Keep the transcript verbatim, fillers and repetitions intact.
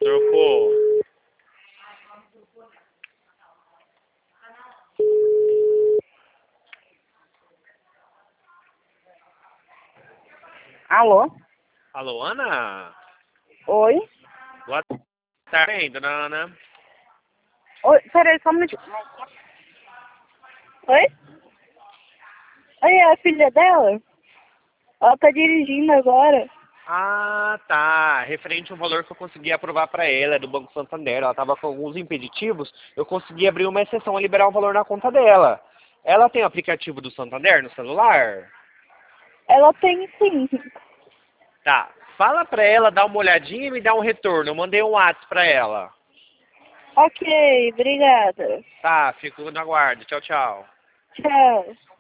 Trocou. Alô? Alô, Ana? Oi? Boa tarde, dona Ana. Oi, peraí, só um minutinho. Oi? Oi, é a filha dela? Ela tá dirigindo agora. Ah, tá. Referente ao valor que eu consegui aprovar para ela do Banco Santander. Ela estava com alguns impeditivos. Eu consegui abrir uma exceção e liberar o valor na conta dela. Ela tem o aplicativo do Santander no celular? Ela tem sim. Tá. Fala para ela dar uma olhadinha e me dar um retorno. Eu mandei um WhatsApp para ela. Ok, obrigada. Tá, fico no aguardo. Tchau, tchau. Tchau.